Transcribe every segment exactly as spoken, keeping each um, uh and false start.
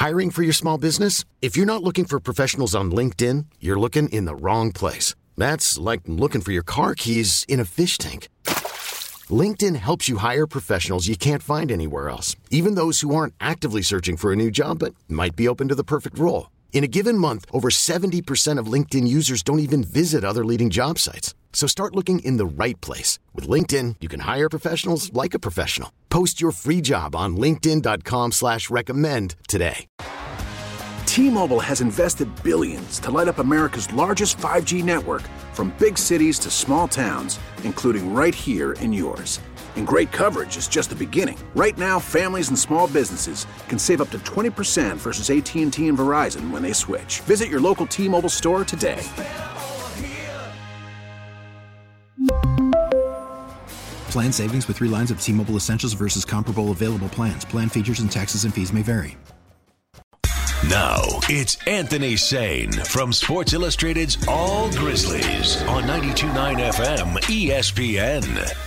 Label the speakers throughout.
Speaker 1: Hiring for your small business? If you're not looking for professionals on LinkedIn, you're looking in the wrong place. That's like looking for your car keys in a fish tank. LinkedIn helps you hire professionals you can't find anywhere else, even those who aren't actively searching for a new job but might be open to the perfect role. In a given month, over seventy percent of LinkedIn users don't even visit other leading job sites. So start looking in the right place. With LinkedIn, you can hire professionals like a professional. Post your free job on linkedin dot com slash recommend today.
Speaker 2: T-Mobile has invested billions to light up America's largest five G network, from big cities to small towns, including right here in yours. And great coverage is just the beginning. Right now, families and small businesses can save up to twenty percent versus A T and T and Verizon when they switch. Visit your local T-Mobile store today.
Speaker 3: Plan savings with three lines of T-Mobile Essentials versus comparable available plans. Plan features and taxes and fees may vary.
Speaker 4: Now, it's Anthony Sane from Sports Illustrated's All Grizzlies on ninety-two point nine F M E S P N.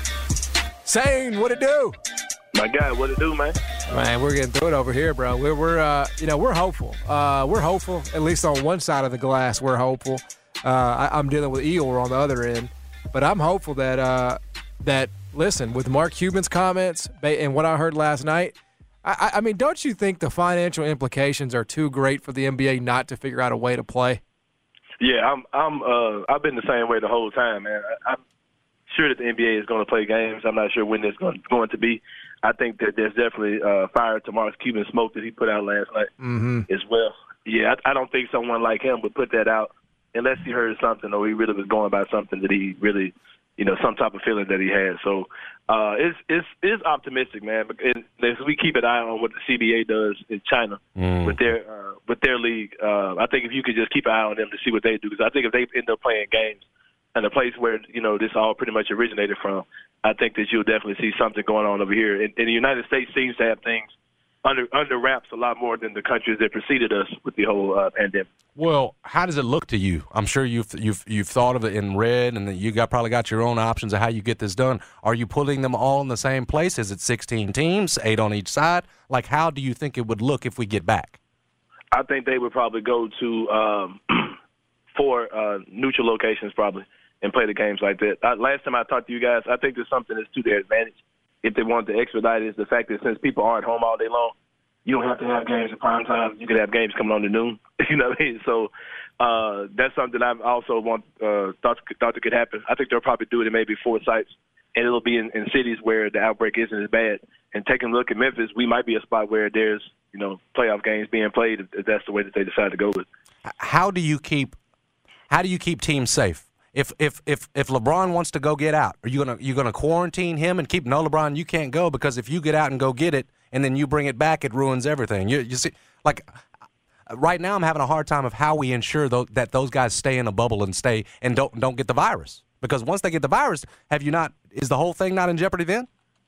Speaker 5: Sane, what it do?
Speaker 6: My guy, what it do, man?
Speaker 5: Man, we're getting through it over here, bro. We're, we're uh, you know, we're hopeful. Uh, we're hopeful, at least on one side of the glass, we're hopeful. Uh, I, I'm dealing with Eeyore on the other end. But I'm hopeful that, uh, that listen, with Mark Cuban's comments and what I heard last night, I, I mean, don't you think the financial implications are too great for the N B A not to figure out a way to play?
Speaker 6: Yeah, I'm. I'm. Uh, I've been the same way the whole time, man. I, I'm sure that the N B A is going to play games. I'm not sure when it's going, going to be. I think that there's definitely uh, fire to Mark Cuban smoke that he put out last night
Speaker 5: mm-hmm.
Speaker 6: as well. Yeah, I, I don't think someone like him would put that out unless he heard something or he really was going by something that he really, you know, some type of feeling that he had. So uh, it's it's it's optimistic, man. And as we keep an eye on what the C B A does in China
Speaker 7: mm.
Speaker 6: with their uh, with their league, uh, I think if you could just keep an eye on them to see what they do, because I think if they end up playing games in a place where, you know, this all pretty much originated from, I think that you'll definitely see something going on over here. And, and the United States seems to have things under under wraps a lot more than the countries that preceded us with the whole uh, pandemic.
Speaker 7: Well, how does it look to you? I'm sure you've you've you've thought of it and read, and you got probably got your own options of how you get this done. Are you putting them all in the same place? Is it sixteen teams, eight on each side? Like, how do you think it would look if we get back?
Speaker 6: I think they would probably go to um, four uh, neutral locations probably and play the games like that. I, last time I talked to you guys, I think there's something that's to their advantage. If they want to expedite it, is the fact that since people aren't home all day long, you don't have to have games at prime time. You can have games coming on to noon. You know what I mean? So uh, that's something I also want uh, thought thought that could happen. I think they'll probably do it in maybe four sites, and it'll be in, in cities where the outbreak isn't as bad. And taking a look at Memphis, we might be a spot where there's, you know, playoff games being played if that's the way that they decide to go with.
Speaker 7: How do you keep how do you keep teams safe? If if if if LeBron wants to go get out, are you gonna you gonna quarantine him and keep no LeBron? You can't go, because if you get out and go get it and then you bring it back, it ruins everything. You you see, like right now, I'm having a hard time of how we ensure th- that those guys stay in a bubble and stay and don't don't get the virus. Because once they get the virus, have you not? Is the whole thing not in jeopardy then?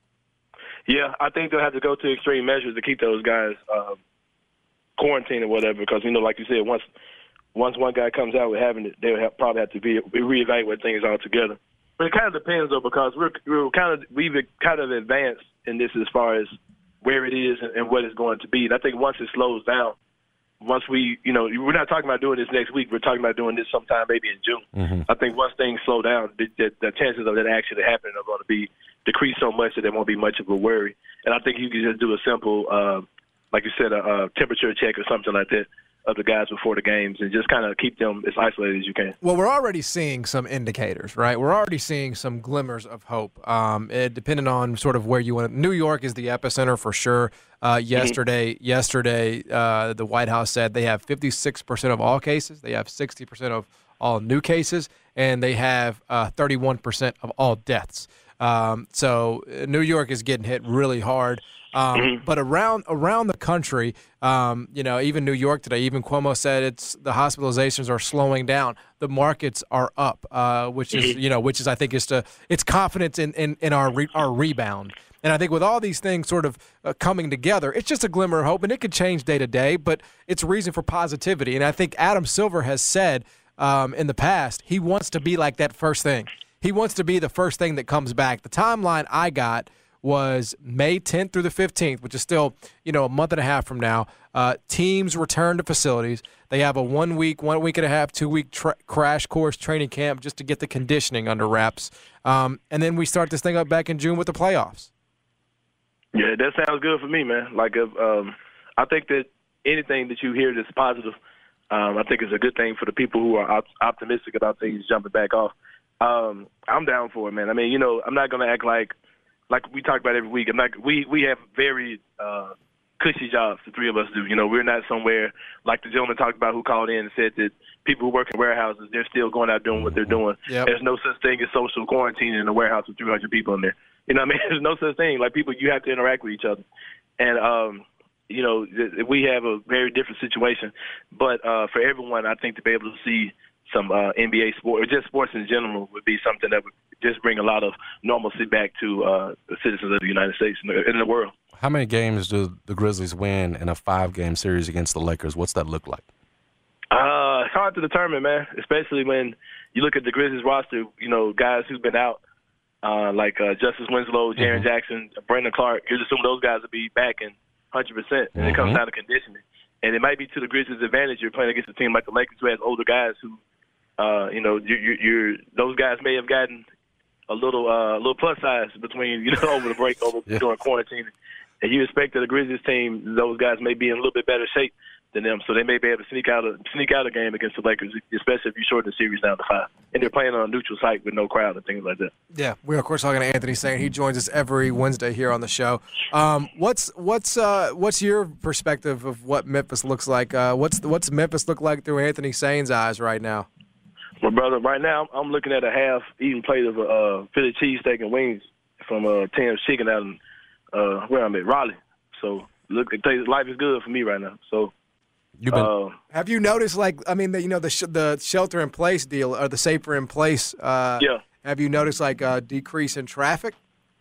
Speaker 6: Yeah, I think they'll have to go to extreme measures to keep those guys uh, quarantined or whatever. Because, you know, like you said, once. Once one guy comes out with having it, they'll have, probably have to be reevaluate things altogether. But it kind of depends, though, because we're, we're kind of we've kind of advanced in this as far as where it is and, and what it's going to be. And I think once it slows down, once we, you know, we're not talking about doing this next week. We're talking about doing this sometime maybe in June.
Speaker 7: Mm-hmm.
Speaker 6: I think once things slow down, the, the, the chances of that actually happening are going to be decreased so much that there won't be much of a worry. And I think you can just do a simple, uh, like you said, a, a temperature check or something like that of the guys before the games and just kind of keep them as isolated as you can.
Speaker 5: Well, we're already seeing some indicators, right? We're already seeing some glimmers of hope. Um, it, depending on sort of where you want. New York is the epicenter for sure. Uh, yesterday, mm-hmm. yesterday, uh, the White House said they have fifty-six percent of all cases. They have sixty percent of all new cases, and they have uh, thirty-one percent of all deaths. Um, so uh, New York is getting hit really hard. Um, mm-hmm. But around around the country, um, you know, even New York today, even Cuomo said it's the hospitalizations are slowing down. The markets are up, uh, which is you know, which is I think is to it's confidence in in, in our re, our rebound. And I think with all these things sort of uh, coming together, it's just a glimmer of hope, and it could change day to day, but it's a reason for positivity. And I think Adam Silver has said um, in the past he wants to be like that first thing. He wants to be the first thing that comes back. The timeline I got was May tenth through the fifteenth, which is still, you know, a month and a half from now. Uh, teams return to facilities. They have a one week, one week and a half, two week tra- crash course training camp just to get the conditioning under wraps. Um, and then we start this thing up back in June with the playoffs.
Speaker 6: Yeah, that sounds good for me, man. Like, uh, um, I think that anything that you hear that's positive, um, I think is a good thing for the people who are op- optimistic about things jumping back off. Um, I'm down for it, man. I mean, you know, I'm not going to act like, like we talk about every week. I'm not, we, we have very uh, cushy jobs, the three of us do. You know, we're not somewhere like the gentleman talked about who called in and said that people who work in warehouses, they're still going out doing what they're doing. Yep. There's no such thing as social quarantine in a warehouse with three hundred people in there. You know what I mean? There's no such thing. Like, people, you have to interact with each other. And, um, you know, we have a very different situation. But uh, for everyone, I think to be able to see some uh, N B A sport, or just sports in general, would be something that would just bring a lot of normalcy back to uh, the citizens of the United States and the, and the world.
Speaker 7: How many games do the Grizzlies win in a five-game series against the Lakers? What's that look like?
Speaker 6: Uh, it's hard to determine, man, especially when you look at the Grizzlies roster, you know, guys who've been out, uh, like uh, Justice Winslow, Jaren mm-hmm. Jackson, Brandon Clark. You're assuming those guys will be back in one hundred percent, and mm-hmm. it comes down to conditioning. And it might be to the Grizzlies' advantage. You're playing against a team like the Lakers who has older guys who, uh, you know, you're, you're, you're those guys may have gotten a little uh, little plus size between, you know, over the break, over yeah. during quarantine. And you expect that the Grizzlies team, those guys may be in a little bit better shape than them, so they may be able to sneak out a sneak out a game against the Lakers, especially if you shorten the series down to five. And they're playing on a neutral site with no crowd and things like that.
Speaker 5: Yeah, we're of course talking to Anthony Sain. He joins us every Wednesday here on the show. Um, what's what's uh, what's your perspective of what Memphis looks like? Uh, what's what's Memphis look like through Anthony Sain's eyes right now?
Speaker 6: Well, brother, right now I'm looking at a half-eaten plate of uh, Philly cheesesteak and wings from uh, Tim's Chicken out in uh, where I'm at, Raleigh. So look, life is good for me right now. So.
Speaker 7: You've been,
Speaker 6: uh,
Speaker 5: have you noticed, like, I mean, the, you know, the sh- the shelter in place deal or the safer in place? Uh,
Speaker 6: yeah.
Speaker 5: Have you noticed like a decrease in traffic?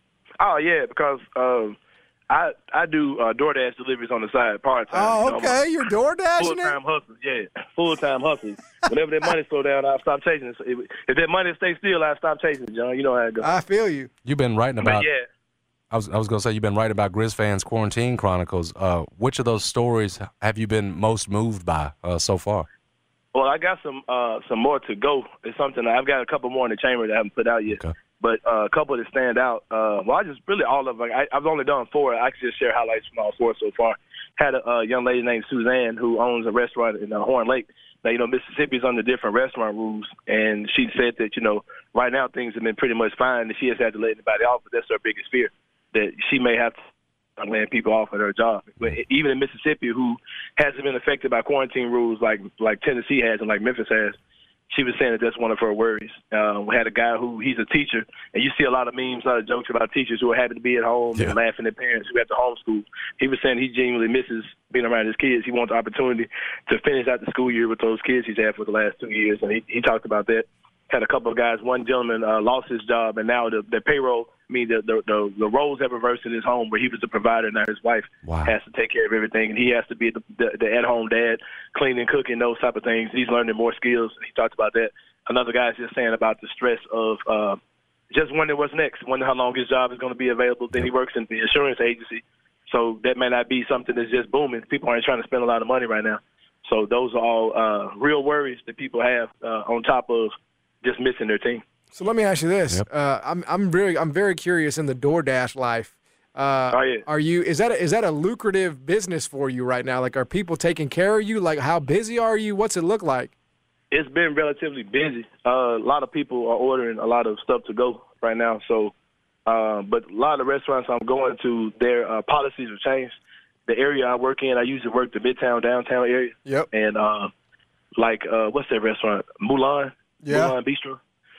Speaker 6: Oh yeah, because um, I I do uh, DoorDash deliveries on the side part time.
Speaker 5: Oh, okay, you know, you're DoorDashing
Speaker 6: full time hustle. Yeah, full time hustle. Whenever that money slow down, I stop chasing it. If, if that money stays still, I stop chasing it, John. You know how it goes.
Speaker 5: I feel you.
Speaker 7: You've been writing about.
Speaker 6: But yeah.
Speaker 7: I was I was gonna say you've been writing about Grizz fans' quarantine chronicles. Uh, which of those stories have you been most moved by uh, so far?
Speaker 6: Well, I got some uh, some more to go. It's something I've got a couple more in the chamber that I haven't put out yet.
Speaker 7: Okay.
Speaker 6: But uh, a couple that stand out. Uh, well, I just really all of them. I, I've only done four. I can just share highlights from all four so far. Had a, a young lady named Suzanne who owns a restaurant in uh, Horn Lake. Now, you know, Mississippi's under different restaurant rules, and she said that, you know, right now things have been pretty much fine, and she has had to let anybody off, but that's her biggest fear, that she may have to land people off at her job. But even in Mississippi, who hasn't been affected by quarantine rules like like Tennessee has and like Memphis has, she was saying that that's one of her worries. Uh, we had a guy who, he's a teacher, and you see a lot of memes, a lot of jokes about teachers who are happy to be at home yeah. and laughing at parents who have to homeschool. He was saying he genuinely misses being around his kids. He wants the opportunity to finish out the school year with those kids he's had for the last two years, and he, he talked about that. Had a couple of guys. One gentleman uh, lost his job, and now the, the payroll, I mean, the, the, the, the roles have reversed in his home where he was the provider, now his wife
Speaker 7: wow.
Speaker 6: has to take care of everything, and he has to be the, the, the at-home dad, cleaning, cooking, those type of things. He's learning more skills. He talked about that. Another guy's just saying about the stress of uh, just wondering what's next, wondering how long his job is going to be available. Then he works in the insurance agency, so that may not be something that's just booming. People aren't trying to spend a lot of money right now. So those are all uh, real worries that people have uh, on top of just missing their team.
Speaker 5: So let me ask you this:
Speaker 7: yep.
Speaker 5: uh, I'm I'm very I'm very curious in the DoorDash life. Uh,
Speaker 6: oh, yeah.
Speaker 5: Are you is that a, is that a lucrative business for you right now? Like, are people taking care of you? Like, how busy are you? What's it look like?
Speaker 6: It's been relatively busy. Uh, a lot of people are ordering a lot of stuff to go right now. So, uh, but a lot of the restaurants I'm going to, their uh, policies have changed. The area I work in, I usually work the Midtown, downtown area.
Speaker 5: Yep.
Speaker 6: And uh, like, uh, what's that restaurant? Mulan.
Speaker 5: Yeah.
Speaker 6: Mulan Bistro.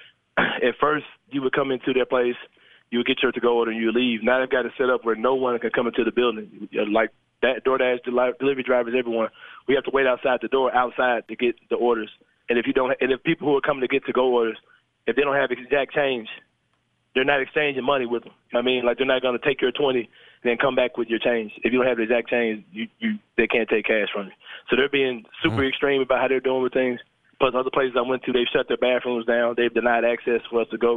Speaker 6: At first, you would come into their place, you would get your to-go order, and you would leave. Now they've got it set up where no one can come into the building. Like that DoorDash delivery drivers, everyone, we have to wait outside the door, outside, to get the orders. And if you don't, and if people who are coming to get to-go orders, if they don't have exact change, they're not exchanging money with them. I mean, like, they're not going to take your twenty and then come back with your change. If you don't have the exact change, you, you they can't take cash from you. So they're being super mm-hmm. extreme about how they're doing with things. Plus, other places I went to, they've shut their bathrooms down. They've denied access for us to go.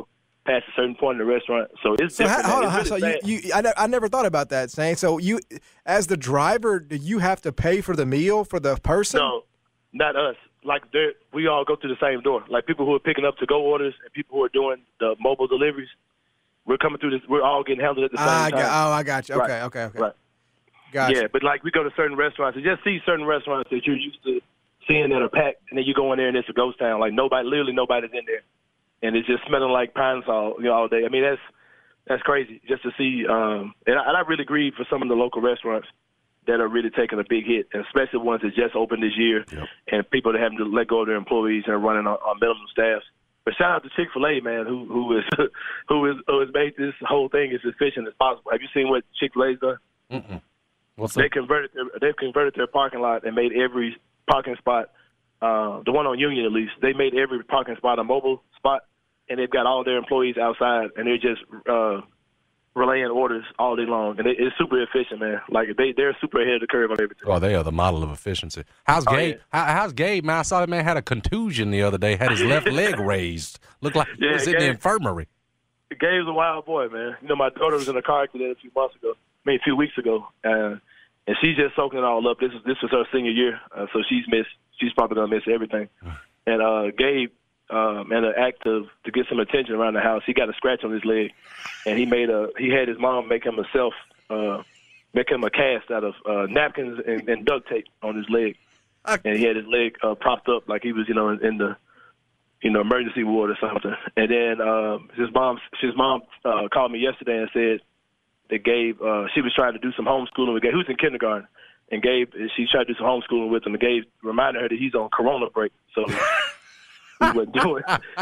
Speaker 6: past a certain point in the restaurant. So it's
Speaker 5: So
Speaker 6: different.
Speaker 5: how, hold
Speaker 6: man.
Speaker 5: on,
Speaker 6: It's
Speaker 5: so
Speaker 6: really
Speaker 5: you,
Speaker 6: sad.
Speaker 5: you I, ne- I never thought about that, Shane. So you, as the driver, do you have to pay for the meal for the person?
Speaker 6: No, not us. Like they're- we all go through the same door. Like people who are picking up to-go orders and people who are doing the mobile deliveries, we're coming through this. We're all getting handled at the same
Speaker 5: I
Speaker 6: time.
Speaker 5: got, oh, I got you. Okay,
Speaker 6: Right.
Speaker 5: okay, okay.
Speaker 6: Right.
Speaker 5: Gotcha.
Speaker 6: Yeah, but like we go to certain restaurants and just see certain restaurants that you're used to seeing that are packed, and then you go in there and it's a ghost town. Like nobody, literally nobody's in there, and it's just smelling like pine sol, you know, all day. I mean, that's that's crazy just to see. Um, and, I, and I really grieve for some of the local restaurants that are really taking a big hit, and especially ones that just opened this year,
Speaker 7: Yep.
Speaker 6: and people that having to let go of their employees and are running on, on minimum staffs. But shout out to Chick-fil-A, man, who who is who is who has made this whole thing as efficient as possible. Have you seen what Chick-fil-A's done?
Speaker 7: Mm-mm. What's
Speaker 6: They
Speaker 7: up?
Speaker 6: converted their, they've converted their parking lot and made every parking spot, uh, the one on Union at least, they made every parking spot a mobile spot, and they've got all their employees outside, and they're just uh, relaying orders all day long, and it, it's super efficient, man. Like they they're super ahead of the curve on everything.
Speaker 7: Oh, they are the model of efficiency. How's
Speaker 6: Oh,
Speaker 7: Gabe? How, how's Gabe, man? I saw that man had a contusion the other day, had his left leg raised. Looked like he
Speaker 6: Yeah,
Speaker 7: was in the
Speaker 6: Gabe-
Speaker 7: infirmary.
Speaker 6: Gabe's a wild boy, man. You know, my daughter was in a car accident a few months ago, I mean, a few weeks ago, uh, and she's just soaking it all up. This is this was her senior year, uh, so she's missed. She's probably gonna miss everything. And uh, Gabe, um, in an act of to get some attention around the house, he got a scratch on his leg, and he made a he had his mom make him a self, uh, make him a cast out of uh, napkins and, and duct tape on his leg, and he had his leg uh, propped up like he was, you know, in, in the you know, emergency ward or something. And then um, his mom, his mom uh, called me yesterday and said that Gabe, uh, she was trying to do some homeschooling with Gabe. He was in kindergarten, and Gabe, she tried to do some homeschooling with him, and Gabe reminded her that he's on Corona break, so he wasn't doing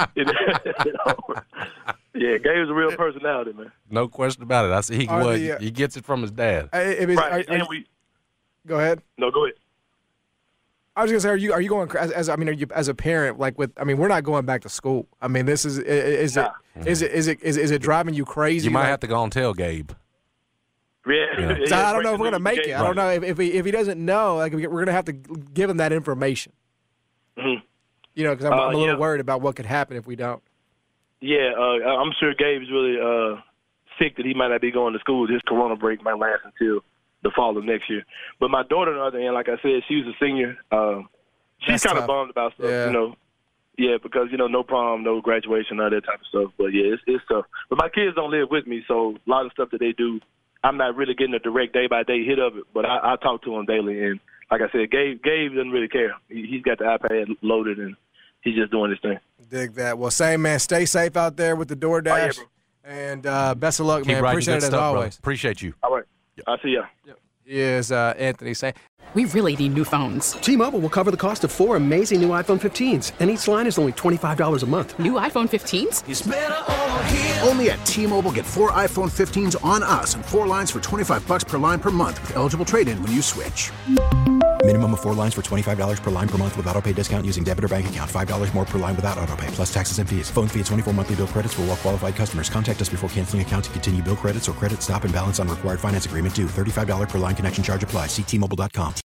Speaker 6: it. You know? Yeah, Gabe's a real personality, man.
Speaker 7: No question about it. I see he
Speaker 5: Are
Speaker 7: would.
Speaker 5: the, uh,
Speaker 7: he gets it from his dad.
Speaker 5: I- I mean,
Speaker 6: Right,
Speaker 5: are- are
Speaker 6: and
Speaker 5: you-
Speaker 6: we,
Speaker 5: go ahead.
Speaker 6: no, go ahead.
Speaker 5: I was gonna say, are you are you going as, as I mean, are you as a parent like with? I mean, we're not going back to school. I mean, this is is it is it is it is, is it driving you crazy?
Speaker 7: You might
Speaker 5: like,
Speaker 7: have to go and tell Gabe.
Speaker 6: Yeah,
Speaker 7: Yeah.
Speaker 6: yeah,
Speaker 5: So I don't know if we're
Speaker 6: breaking
Speaker 5: gonna
Speaker 6: news
Speaker 5: make
Speaker 6: with
Speaker 5: it.
Speaker 6: Gabe.
Speaker 5: I don't know if if he if he doesn't know, like we're gonna have to give him that information.
Speaker 6: Mhm.
Speaker 5: You know, because I'm,
Speaker 6: Uh,
Speaker 5: I'm a little
Speaker 6: yeah.
Speaker 5: worried about what could happen if we don't.
Speaker 6: Yeah, uh, I'm sure Gabe's really uh, sick that he might not be going to school. His Corona break might last until the fall of next year. But my daughter, on the other hand, like I said, she was a senior. Um, she's
Speaker 5: That's
Speaker 6: kind
Speaker 5: tough.
Speaker 6: of bummed about stuff,
Speaker 5: Yeah.
Speaker 6: you know. Yeah, because, you know, no prom, no graduation, all that type of stuff. But, yeah, it's, it's tough. But my kids don't live with me, so a lot of stuff that they do, I'm not really getting a direct day-by-day hit of it. But I, I talk to them daily. And, like I said, Gabe, Gabe doesn't really care. He, he's got the iPad loaded, and he's just doing his thing.
Speaker 5: Dig that. Well, same man. Stay safe out there with the DoorDash,
Speaker 6: Oh, yeah, bro.
Speaker 5: and uh, best of luck,
Speaker 7: Keep
Speaker 5: man.
Speaker 7: writing
Speaker 5: Appreciate
Speaker 7: good
Speaker 5: it as
Speaker 7: stuff, brother.
Speaker 5: always.
Speaker 7: Appreciate you.
Speaker 6: All right. I'll see ya.
Speaker 5: Is uh, Anthony saying?
Speaker 8: We really need new phones.
Speaker 9: T-Mobile will cover the cost of four amazing new iPhone fifteens, and each line is only twenty-five dollars a month.
Speaker 8: New iPhone fifteens?
Speaker 2: Only at T-Mobile, get four iPhone fifteens on us and four lines for twenty-five bucks per line per month with eligible trade-in when you switch.
Speaker 3: Minimum of four lines for twenty-five dollars per line per month with autopay discount using debit or bank account. five dollars more per line without autopay, plus taxes and fees. Phone fee at twenty-four monthly bill credits for well-qualified customers. Contact us before canceling account to continue bill credits or credit stop and balance on required finance agreement due. thirty-five dollars per line connection charge applies. See T Mobile dot com.